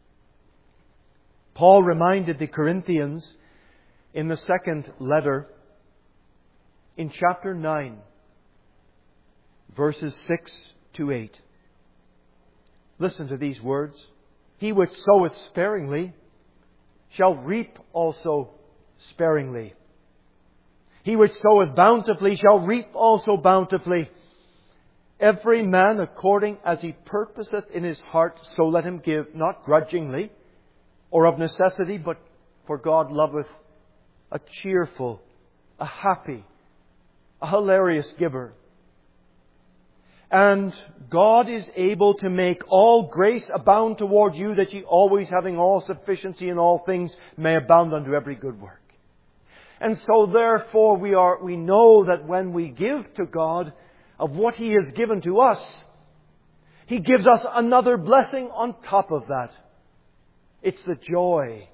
Paul reminded the Corinthians in the second letter, in chapter nine, verses six to eight. Listen to these words. He which soweth sparingly shall reap also sparingly. He which soweth bountifully shall reap also bountifully. Every man according as he purposeth in his heart, so let him give, not grudgingly or of necessity, but for God loveth a cheerful, a happy, a hilarious giver. And God is able to make all grace abound toward you, that ye always having all sufficiency in all things may abound unto every good work. And so therefore we are, we know that when we give to God of what He has given to us, He gives us another blessing on top of that. It's the joy.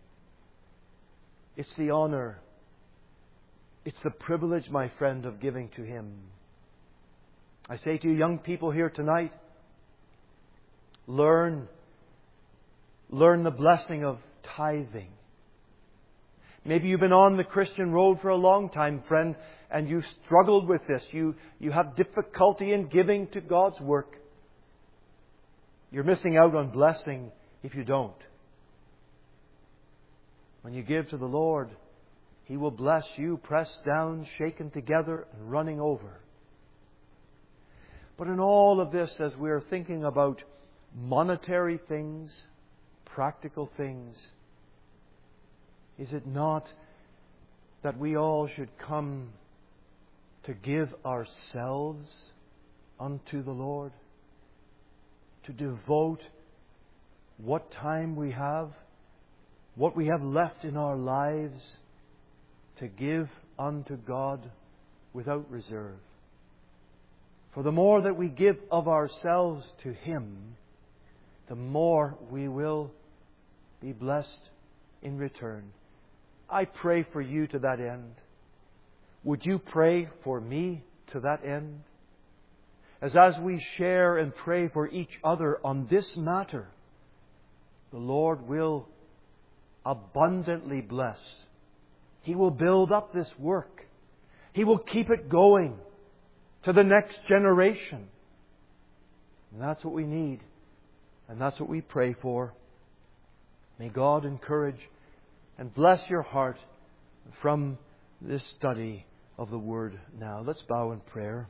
It's the honor. It's the privilege, my friend, of giving to Him. I say to you young people here tonight, learn, learn the blessing of tithing. Maybe you've been on the Christian road for a long time, friend, and you struggled with this. You, you have difficulty in giving to God's work. You're missing out on blessing if you don't. When you give to the Lord, He will bless you, pressed down, shaken together, and running over. But in all of this, as we're thinking about monetary things, practical things, is it not that we all should come to give ourselves unto the Lord? To devote what time we have, what we have left in our lives, to give unto God without reserve. For the more that we give of ourselves to Him, the more we will be blessed in return. I pray for you to that end. Would you pray for me to that end? As as we share and pray for each other on this matter, the Lord will abundantly bless. He will build up this work. He will keep it going to the next generation. And that's what we need. And that's what we pray for. May God encourage and bless your heart from this study of the Word now. Let's bow in prayer.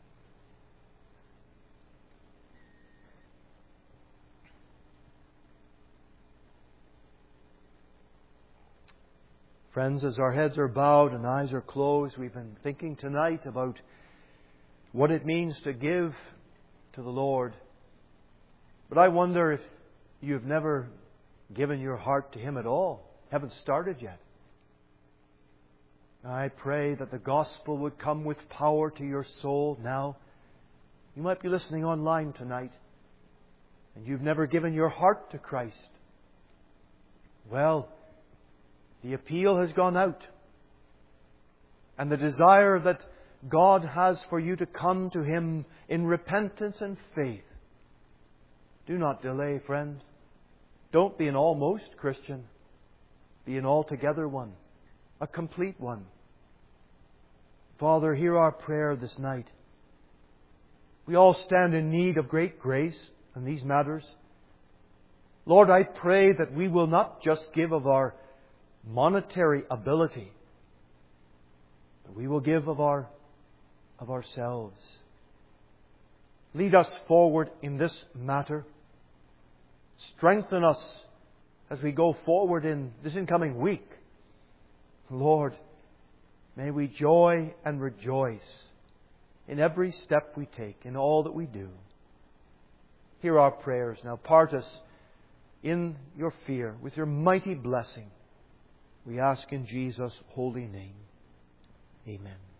Friends, as our heads are bowed and eyes are closed, we've been thinking tonight about what it means to give to the Lord. But I wonder if you've never given your heart to Him at all, haven't started yet. I pray that the gospel would come with power to your soul now. You might be listening online tonight, and you've never given your heart to Christ. Well, the appeal has gone out. And the desire that God has for you to come to Him in repentance and faith. Do not delay, friend. Don't be an almost Christian. Be an altogether one. A complete one. Father, hear our prayer this night. We all stand in need of great grace in these matters. Lord, I pray that we will not just give of our monetary ability, but we will give of our of ourselves. Lead us forward in this matter. Strengthen us as we go forward in this incoming week. Lord, may we joy and rejoice in every step we take, in all that we do. Hear our prayers now. Part us in your fear with your mighty blessing. We ask in Jesus' holy name. Amen.